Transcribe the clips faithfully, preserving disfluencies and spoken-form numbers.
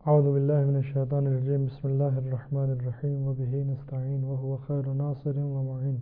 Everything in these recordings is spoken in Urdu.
اعوذ باللہ من الشیطان الرجیم بسم اللہ الرحمن الرحیم وبہ نستعین وہو خیر ناصر ومعین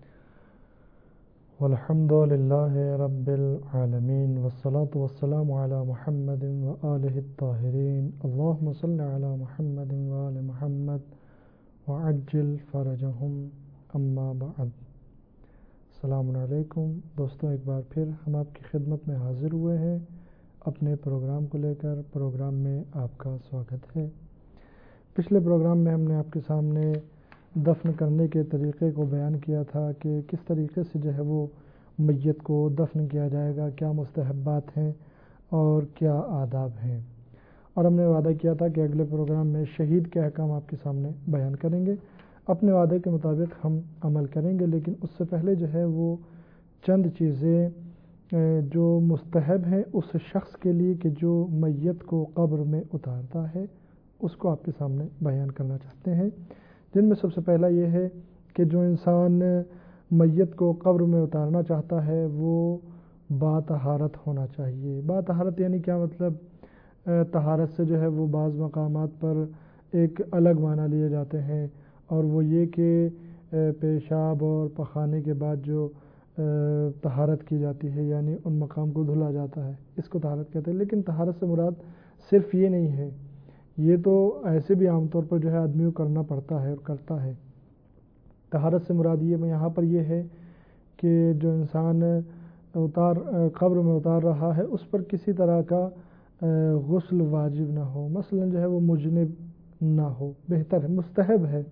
والحمد للہ رب العالمین والصلاة والسلام علی محمد وآلہ الطاہرین اللہم صل علی محمد وآل محمد وعجل فرجہم اما بعد۔ السلام علیکم دوستوں، ایک بار پھر ہم آپ کی خدمت میں حاضر ہوئے ہیں اپنے پروگرام کو لے کر۔ پروگرام میں آپ کا سواگت ہے۔ پچھلے پروگرام میں ہم نے آپ کے سامنے دفن کرنے کے طریقے کو بیان کیا تھا کہ کس طریقے سے جو ہے وہ میت کو دفن کیا جائے گا، کیا مستحبات ہیں اور کیا آداب ہیں، اور ہم نے وعدہ کیا تھا کہ اگلے پروگرام میں شہید کے احکام آپ کے سامنے بیان کریں گے۔ اپنے وعدے کے مطابق ہم عمل کریں گے، لیکن اس سے پہلے جو ہے وہ چند چیزیں جو مستحب ہیں اس شخص کے لیے کہ جو میت کو قبر میں اتارتا ہے، اس کو آپ کے سامنے بیان کرنا چاہتے ہیں، جن میں سب سے پہلا یہ ہے کہ جو انسان میت کو قبر میں اتارنا چاہتا ہے وہ باطہارت ہونا چاہیے۔ باطہارت یعنی کیا مطلب؟ طہارت سے جو ہے وہ بعض مقامات پر ایک الگ معنی لیے جاتے ہیں، اور وہ یہ کہ پیشاب اور پخانے کے بعد جو طہارت کی جاتی ہے، یعنی ان مقام کو دھلا جاتا ہے، اس کو طہارت کہتے ہیں۔ لیکن طہارت سے مراد صرف یہ نہیں ہے، یہ تو ایسے بھی عام طور پر جو ہے آدمی کو کرنا پڑتا ہے اور کرتا ہے۔ طہارت سے مراد یہ یہاں پر یہ ہے کہ جو انسان اتار قبر میں اتار رہا ہے اس پر کسی طرح کا غسل واجب نہ ہو، مثلا جو ہے وہ مجنب نہ ہو، بہتر ہے، مستحب ہے،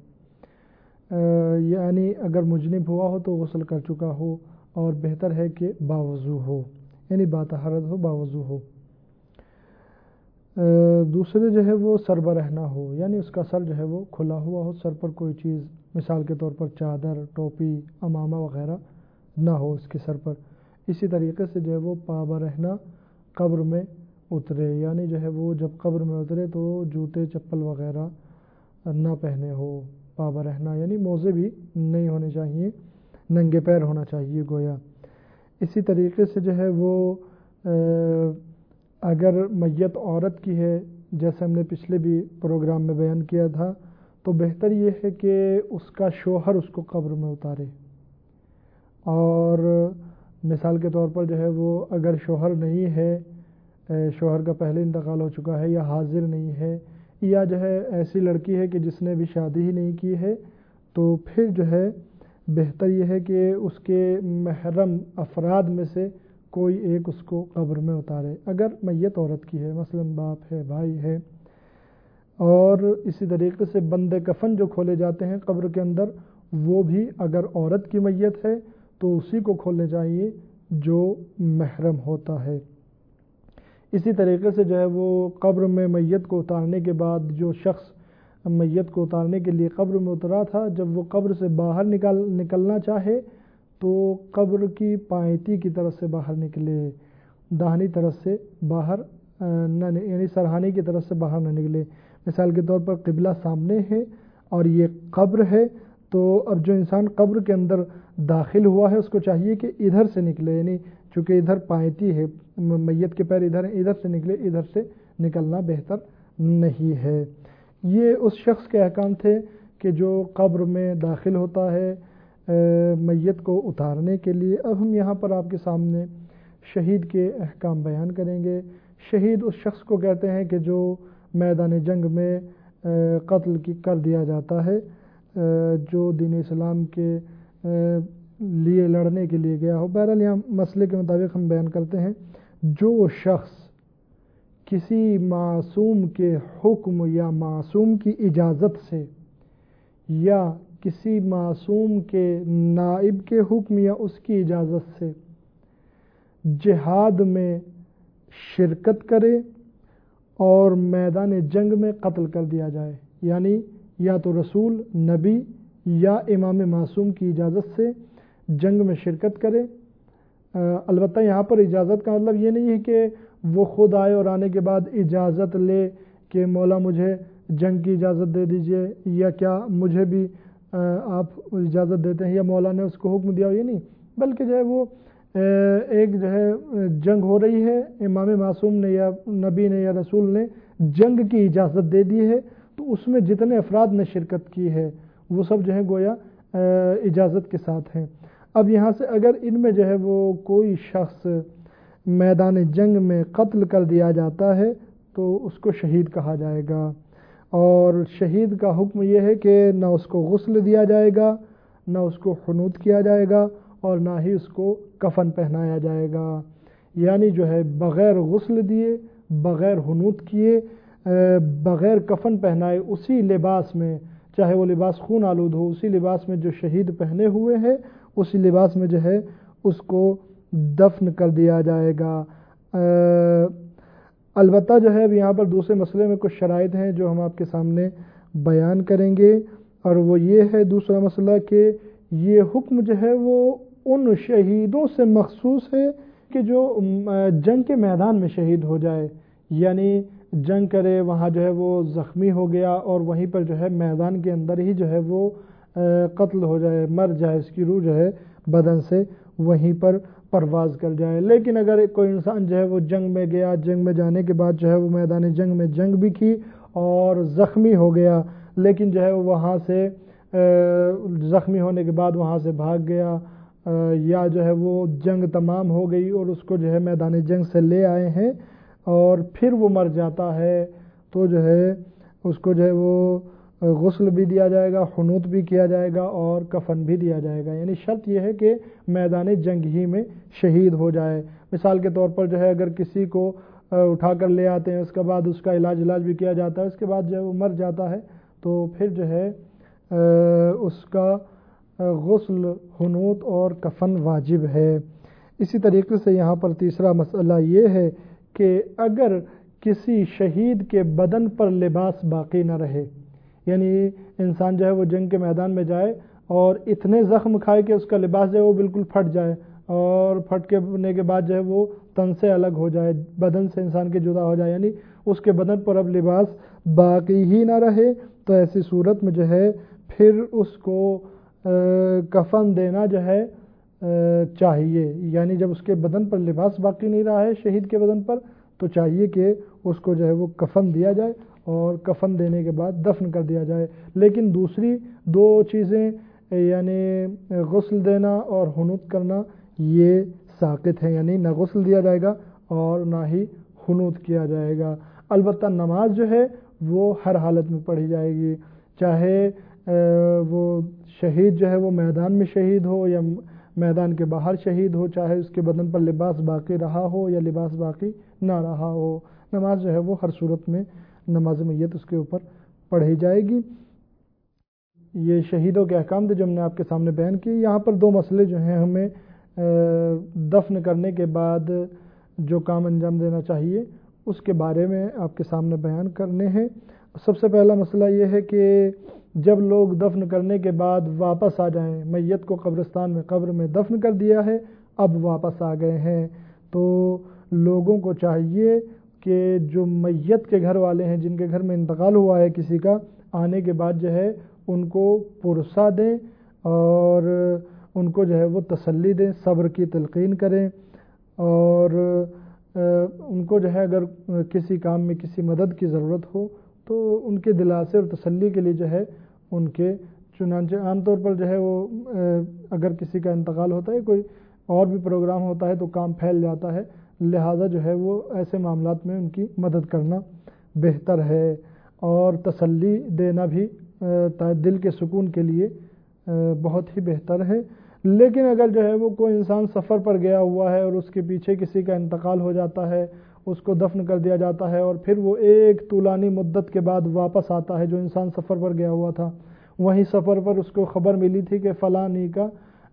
یعنی اگر مجنب ہوا ہو تو غسل کر چکا ہو، اور بہتر ہے کہ باوضو ہو، یعنی باطہارت ہو، باوضو ہو۔ دوسرے جو ہے وہ سر برہ نہ ہو، یعنی اس کا سر جو ہے وہ کھلا ہوا ہو، سر پر کوئی چیز مثال کے طور پر چادر، ٹوپی، امامہ وغیرہ نہ ہو اس کے سر پر۔ اسی طریقے سے جو ہے وہ پا برہنہ قبر میں اترے، یعنی جو ہے وہ جب قبر میں اترے تو جوتے چپل وغیرہ نہ پہنے ہو، پا برہنہ یعنی موزے بھی نہیں ہونے چاہیے، ننگے پیر ہونا چاہیے گویا۔ اسی طریقے سے جو ہے وہ اگر میت عورت کی ہے، جیسے ہم نے پچھلے بھی پروگرام میں بیان کیا تھا، تو بہتر یہ ہے کہ اس کا شوہر اس کو قبر میں اتارے، اور مثال کے طور پر جو ہے وہ اگر شوہر نہیں ہے، شوہر کا پہلے انتقال ہو چکا ہے یا حاضر نہیں ہے، یا جو ہے ایسی لڑکی ہے کہ جس نے بھی شادی ہی نہیں کی ہے، تو پھر جو ہے بہتر یہ ہے کہ اس کے محرم افراد میں سے کوئی ایک اس کو قبر میں اتارے، اگر میت عورت کی ہے، مثلا باپ ہے، بھائی ہے۔ اور اسی طریقے سے بند کفن جو کھولے جاتے ہیں قبر کے اندر، وہ بھی اگر عورت کی میت ہے تو اسی کو کھولنے چاہیے جو محرم ہوتا ہے۔ اسی طریقے سے جو ہے وہ قبر میں میت کو اتارنے کے بعد جو شخص میت کو اتارنے کے لیے قبر میں اترا تھا، جب وہ قبر سے باہر نکل نکلنا چاہے تو قبر کی پائیتی کی طرف سے باہر نکلے، داہنی طرف سے باہر نہ، یعنی سرہانے کی طرف سے باہر نہ نکلے۔ مثال کے طور پر قبلہ سامنے ہے اور یہ قبر ہے، تو اب جو انسان قبر کے اندر داخل ہوا ہے اس کو چاہیے کہ ادھر سے نکلے، یعنی چونکہ ادھر پائیتی ہے، میت کے پیر ادھر ہیں، ادھر سے نکلے، ادھر سے نکلنا بہتر نہیں ہے۔ یہ اس شخص کے احکام تھے کہ جو قبر میں داخل ہوتا ہے میت کو اتارنے کے لیے۔ اب ہم یہاں پر آپ کے سامنے شہید کے احکام بیان کریں گے۔ شہید اس شخص کو کہتے ہیں کہ جو میدان جنگ میں قتل کی کر دیا جاتا ہے، جو دین اسلام کے لیے لڑنے کے لیے گیا ہو۔ بہرحال یہاں مسئلے کے مطابق ہم بیان کرتے ہیں، جو شخص کسی معصوم کے حکم یا معصوم کی اجازت سے یا کسی معصوم کے نائب کے حکم یا اس کی اجازت سے جہاد میں شرکت کرے اور میدان جنگ میں قتل کر دیا جائے، یعنی یا تو رسول، نبی یا امام معصوم کی اجازت سے جنگ میں شرکت کرے۔ البتہ یہاں پر اجازت کا مطلب یہ نہیں ہے کہ وہ خود آئے اور آنے کے بعد اجازت لے کہ مولا مجھے جنگ کی اجازت دے دیجئے، یا کیا مجھے بھی آپ اجازت دیتے ہیں، یا مولا نے اس کو حکم دیا، یہ نہیں، بلکہ جو ہے وہ ایک جو ہے جنگ ہو رہی ہے، امام معصوم نے یا نبی نے یا رسول نے جنگ کی اجازت دے دی ہے تو اس میں جتنے افراد نے شرکت کی ہے وہ سب جو ہے گویا اجازت کے ساتھ ہیں۔ اب یہاں سے اگر ان میں جو ہے وہ کوئی شخص میدان جنگ میں قتل کر دیا جاتا ہے تو اس کو شہید کہا جائے گا، اور شہید کا حکم یہ ہے کہ نہ اس کو غسل دیا جائے گا، نہ اس کو حنوط کیا جائے گا، اور نہ ہی اس کو کفن پہنایا جائے گا۔ یعنی جو ہے بغیر غسل دیے، بغیر حنوط کیے، بغیر کفن پہنائے اسی لباس میں، چاہے وہ لباس خون آلود ہو، اسی لباس میں جو شہید پہنے ہوئے ہیں اسی لباس میں جو ہے اس کو دفن کر دیا جائے گا۔ البتہ جو ہے اب یہاں پر دوسرے مسئلے میں کچھ شرائط ہیں جو ہم آپ کے سامنے بیان کریں گے، اور وہ یہ ہے دوسرا مسئلہ کہ یہ حکم جو ہے وہ ان شہیدوں سے مخصوص ہے کہ جو جنگ کے میدان میں شہید ہو جائے، یعنی جنگ کرے، وہاں جو ہے وہ زخمی ہو گیا اور وہیں پر جو ہے میدان کے اندر ہی جو ہے وہ قتل ہو جائے، مر جائے، اس کی روح جو ہے بدن سے وہیں پر پرواز کر جائے۔ لیکن اگر کوئی انسان جو ہے وہ جنگ میں گیا، جنگ میں جانے کے بعد جو ہے وہ میدان جنگ میں جنگ بھی کی اور زخمی ہو گیا، لیکن جو ہے وہ وہاں سے زخمی ہونے کے بعد وہاں سے بھاگ گیا، یا جو ہے وہ جنگ تمام ہو گئی اور اس کو جو ہے میدان جنگ سے لے آئے ہیں اور پھر وہ مر جاتا ہے، تو جو ہے اس کو جو ہے وہ غسل بھی دیا جائے گا، حنوط بھی کیا جائے گا اور کفن بھی دیا جائے گا۔ یعنی شرط یہ ہے کہ میدان جنگ ہی میں شہید ہو جائے۔ مثال کے طور پر جو ہے اگر کسی کو اٹھا کر لے آتے ہیں، اس کے بعد اس کا علاج علاج بھی کیا جاتا ہے، اس کے بعد جو ہے وہ مر جاتا ہے، تو پھر جو ہے اس کا غسل، حنوط اور کفن واجب ہے۔ اسی طریقے سے یہاں پر تیسرا مسئلہ یہ ہے کہ اگر کسی شہید کے بدن پر لباس باقی نہ رہے، یعنی انسان جو ہے وہ جنگ کے میدان میں جائے اور اتنے زخم کھائے کہ اس کا لباس جو ہے وہ بالکل پھٹ جائے، اور پھٹ کے ہونے کے بعد جو ہے وہ تن سے الگ ہو جائے، بدن سے انسان کے جدا ہو جائے، یعنی اس کے بدن پر اب لباس باقی ہی نہ رہے، تو ایسی صورت میں جو ہے پھر اس کو کفن دینا جو ہے چاہیے۔ یعنی جب اس کے بدن پر لباس باقی نہیں رہا ہے شہید کے بدن پر، تو چاہیے کہ اس کو جو ہے وہ کفن دیا جائے اور کفن دینے کے بعد دفن کر دیا جائے۔ لیکن دوسری دو چیزیں یعنی غسل دینا اور حنوط کرنا یہ ساقط ہیں، یعنی نہ غسل دیا جائے گا اور نہ ہی حنوط کیا جائے گا۔ البتہ نماز جو ہے وہ ہر حالت میں پڑھی جائے گی، چاہے وہ شہید جو ہے وہ میدان میں شہید ہو یا میدان کے باہر شہید ہو، چاہے اس کے بدن پر لباس باقی رہا ہو یا لباس باقی نہ رہا ہو، نماز جو ہے وہ ہر صورت میں نماز میت اس کے اوپر پڑھی جائے گی۔ یہ شہیدوں کے احکام تھے جو ہم نے آپ کے سامنے بیان کیے۔ یہاں پر دو مسئلے جو ہیں ہمیں دفن کرنے کے بعد جو کام انجام دینا چاہیے اس کے بارے میں آپ کے سامنے بیان کرنے ہیں۔ سب سے پہلا مسئلہ یہ ہے کہ جب لوگ دفن کرنے کے بعد واپس آ جائیں، میت کو قبرستان میں قبر میں دفن کر دیا ہے، اب واپس آ گئے ہیں، تو لوگوں کو چاہیے کہ جو میت کے گھر والے ہیں، جن کے گھر میں انتقال ہوا ہے کسی کا، آنے کے بعد جو ہے ان کو پرسہ دیں اور ان کو جو ہے وہ تسلی دیں، صبر کی تلقین کریں، اور ان کو جو ہے اگر کسی کام میں کسی مدد کی ضرورت ہو تو ان کے دلاسے اور تسلی کے لیے جو ہے ان کے چنانچہ عام طور پر جو ہے وہ اگر کسی کا انتقال ہوتا ہے، کوئی اور بھی پروگرام ہوتا ہے تو کام پھیل جاتا ہے، لہٰذا جو ہے وہ ایسے معاملات میں ان کی مدد کرنا بہتر ہے، اور تسلی دینا بھی دل کے سکون کے لیے بہت ہی بہتر ہے۔ لیکن اگر جو ہے وہ کوئی انسان سفر پر گیا ہوا ہے اور اس کے پیچھے کسی کا انتقال ہو جاتا ہے، اس کو دفن کر دیا جاتا ہے اور پھر وہ ایک طولانی مدت کے بعد واپس آتا ہے، جو انسان سفر پر گیا ہوا تھا، وہیں سفر پر اس کو خبر ملی تھی کہ فلاں کا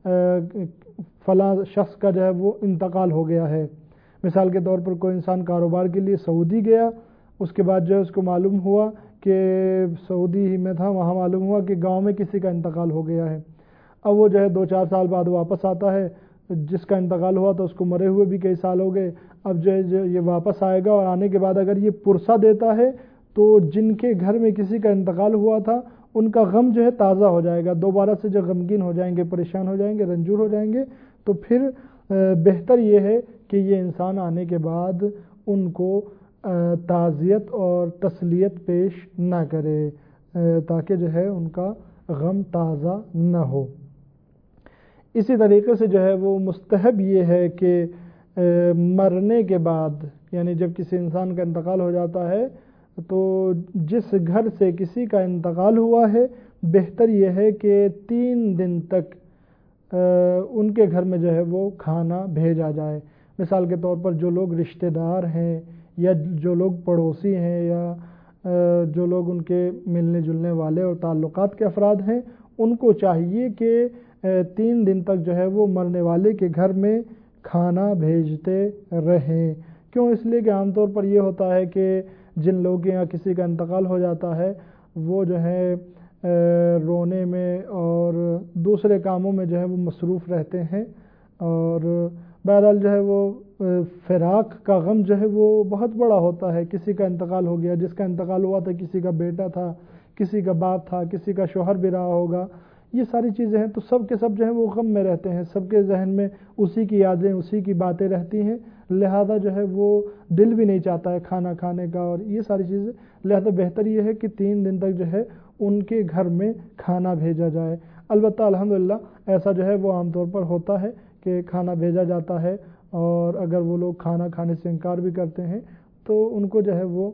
فلاں شخص کا جو ہے وہ انتقال ہو گیا ہے۔ مثال کے طور پر کوئی انسان کاروبار کے لیے سعودی گیا، اس کے بعد جو ہے اس کو معلوم ہوا کہ سعودی ہی میں تھا، وہاں معلوم ہوا کہ گاؤں میں کسی کا انتقال ہو گیا ہے۔ اب وہ جو ہے دو چار سال بعد واپس آتا ہے، جس کا انتقال ہوا تو اس کو مرے ہوئے بھی کئی سال ہو گئے، اب جو ہے جو یہ واپس آئے گا اور آنے کے بعد اگر یہ پرسہ دیتا ہے تو جن کے گھر میں کسی کا انتقال ہوا تھا ان کا غم جو ہے تازہ ہو جائے گا، دوبارہ سے جو غمگین ہو جائیں گے، پریشان ہو جائیں گے، رنجور ہو جائیں گے، تو پھر بہتر یہ ہے کہ یہ انسان آنے کے بعد ان کو تعزیت اور تسلیت پیش نہ کرے تاکہ جو ہے ان کا غم تازہ نہ ہو۔ اسی طریقے سے جو ہے وہ مستحب یہ ہے کہ مرنے کے بعد، یعنی جب کسی انسان کا انتقال ہو جاتا ہے تو جس گھر سے کسی کا انتقال ہوا ہے بہتر یہ ہے کہ تین دن تک ان کے گھر میں جو ہے وہ کھانا بھیجا جائے۔ مثال کے طور پر جو لوگ رشتہ دار ہیں یا جو لوگ پڑوسی ہیں یا جو لوگ ان کے ملنے جلنے والے اور تعلقات کے افراد ہیں، ان کو چاہیے کہ تین دن تک جو ہے وہ مرنے والے کے گھر میں کھانا بھیجتے رہیں۔ کیوں؟ اس لیے کہ عام طور پر یہ ہوتا ہے کہ جن لوگوں کے یہاں کسی کا انتقال ہو جاتا ہے وہ جو ہے رونے میں اور دوسرے کاموں میں جو ہے وہ مصروف رہتے ہیں، اور بہرحال جو ہے وہ فراق کا غم جو ہے وہ بہت بڑا ہوتا ہے۔ کسی کا انتقال ہو گیا، جس کا انتقال ہوا تھا کسی کا بیٹا تھا، کسی کا باپ تھا، کسی کا شوہر بھی رہا ہوگا، یہ ساری چیزیں ہیں تو سب کے سب جو ہیں وہ غم میں رہتے ہیں، سب کے ذہن میں اسی کی یادیں، اسی کی باتیں رہتی ہیں، لہذا جو ہے وہ دل بھی نہیں چاہتا ہے کھانا کھانے کا اور یہ ساری چیزیں، لہذا بہتر یہ ہے کہ تین دن تک جو ہے ان کے گھر میں کھانا بھیجا جائے۔ البتہ الحمدللہ ایسا جو ہے وہ عام طور پر ہوتا ہے کہ کھانا بھیجا جاتا ہے، اور اگر وہ لوگ کھانا کھانے سے انکار بھی کرتے ہیں تو ان کو جو ہے وہ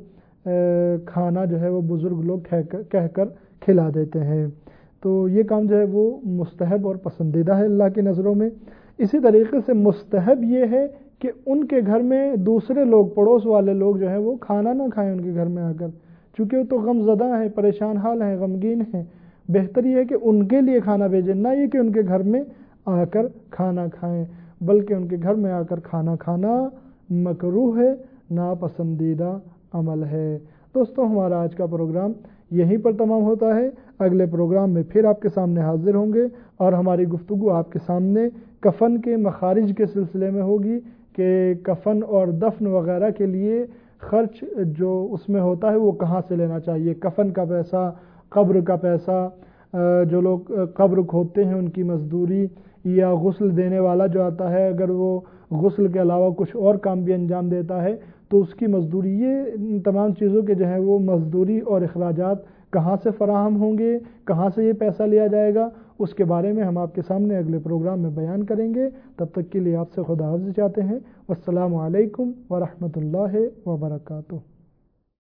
کھانا جو ہے وہ بزرگ لوگ کہہ کر کھلا دیتے ہیں۔ تو یہ کام جو ہے وہ مستحب اور پسندیدہ ہے اللہ کی نظروں میں۔ اسی طریقے سے مستحب یہ ہے کہ ان کے گھر میں دوسرے لوگ، پڑوس والے لوگ جو ہیں وہ کھانا نہ کھائیں ان کے گھر میں آ کر، چونکہ وہ تو غم زدہ ہیں، پریشان حال ہیں، غمگین ہیں۔ بہتر یہ ہے کہ ان کے لیے کھانا بھیجیں، نہ یہ کہ ان کے گھر میں آ کر کھانا کھائیں، بلکہ ان کے گھر میں آ کر کھانا کھانا مکروہ ہے، ناپسندیدہ عمل ہے۔ دوستو، ہمارا آج کا پروگرام یہیں پر تمام ہوتا ہے۔ اگلے پروگرام میں پھر آپ کے سامنے حاضر ہوں گے اور ہماری گفتگو آپ کے سامنے کفن کے مخارج کے سلسلے میں ہوگی کہ کفن اور دفن وغیرہ کے لیے خرچ جو اس میں ہوتا ہے وہ کہاں سے لینا چاہیے، کفن کا پیسہ، قبر کا پیسہ، جو لوگ قبر کھودتے ہیں ان کی مزدوری، یا غسل دینے والا جو آتا ہے اگر وہ غسل کے علاوہ کچھ اور کام بھی انجام دیتا ہے تو اس کی مزدوری، یہ تمام چیزوں کے جو ہے وہ مزدوری اور اخراجات کہاں سے فراہم ہوں گے، کہاں سے یہ پیسہ لیا جائے گا، اس کے بارے میں ہم آپ کے سامنے اگلے پروگرام میں بیان کریں گے۔ تب تک کے لیے آپ سے خداحافظی چاہتے ہیں۔ والسلام علیکم ورحمۃ اللہ وبرکاتہ۔